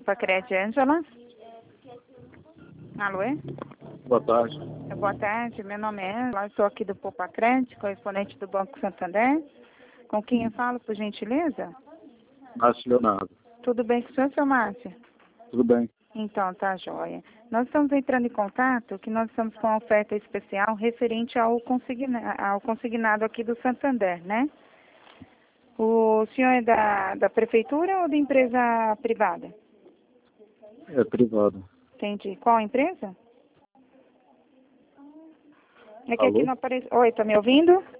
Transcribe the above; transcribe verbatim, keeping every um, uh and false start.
Poupa-Crédito, Ângela. Alô? Boa tarde. Boa tarde, meu nome é Ângela, estou aqui do Poupa-Crédito, correspondente do Banco Santander. Com quem eu falo, por gentileza? Márcio Leonardo. Tudo bem com o senhor, seu Márcio? Tudo bem. Então, tá joia. Nós estamos entrando em contato, que nós estamos com uma oferta especial referente ao, consigna ao consignado aqui do Santander, né? O senhor é da, da prefeitura ou da empresa privada? É privado. Entendi. Qual empresa? É que aqui Alô? não aparece... Oi, tá me ouvindo?